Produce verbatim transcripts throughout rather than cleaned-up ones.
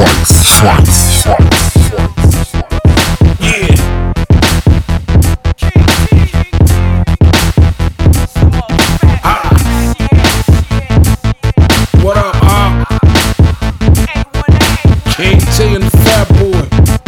Swice, Swice, Swice. Yeah. Ah. What up, uh? King T and the Fat Boy.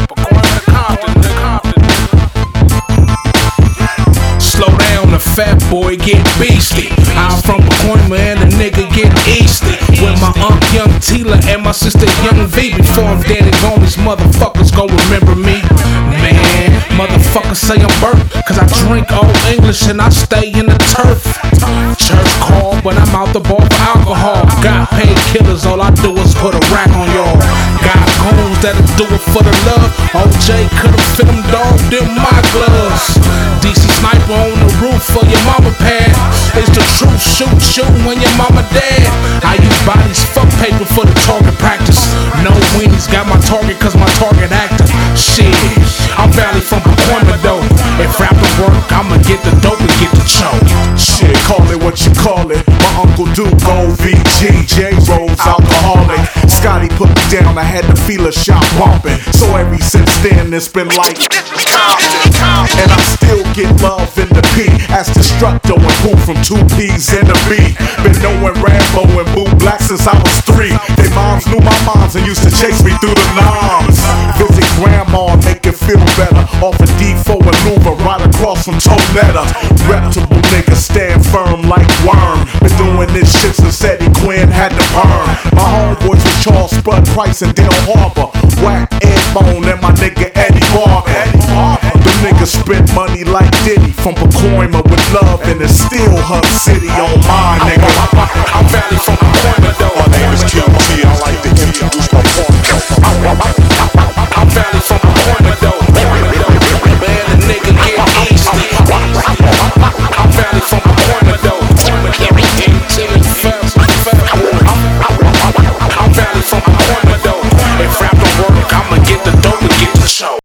Slow down, the Fat Boy get beastly. I'm from Pacoima and the nigga get easty. With my Unc Young Tila and my sister Young V. Before I'm dead and gone, these motherfuckers gon' remember me. Man, motherfuckers say I'm burnt, cause I drink old English and I stay in the turf. Church call, but I'm out the bar for alcohol. Got paid killers, all I do is put a rack on y'all. Got goons that'll do it for the love. O J could've fit them, dog, them my gloves. D C sniper on the roof for your mama pad. It's the truth, shoot, shoot when your mama dead. I use bodies, fuck paper for the target practice. No weenies, got my target cause my target actor. Shit, I'm Valley from Pacoima though. If rapping work, I'ma get the dope and get the choke. Shit, call it what you call it. My Uncle Duke, O V G, J Rose, alcoholic. Scotty put me down, I had to feel a shot bumping. So ever since then, it's been like and I still get love in the P. As Destructo and Boo from two P's and a B. Been knowing Rambo and Boo Black since I was three. They moms knew my moms and used to chase me through the noms. Visit grandma and make it feel better. Off of D four and Louva, right across from Tonetta. Reputable niggas stand firm like Worm. Been doing this shit since Eddie Quinn had the perm. My homeboys with Charles Spud Price and Dale Harbor. Whack Ed Bone and my nigga Eddie Barber. The niggas spent money like Diddy from Pacoima with love, and it's still Hub City on mine, nigga. I'm Valley from Pacoima.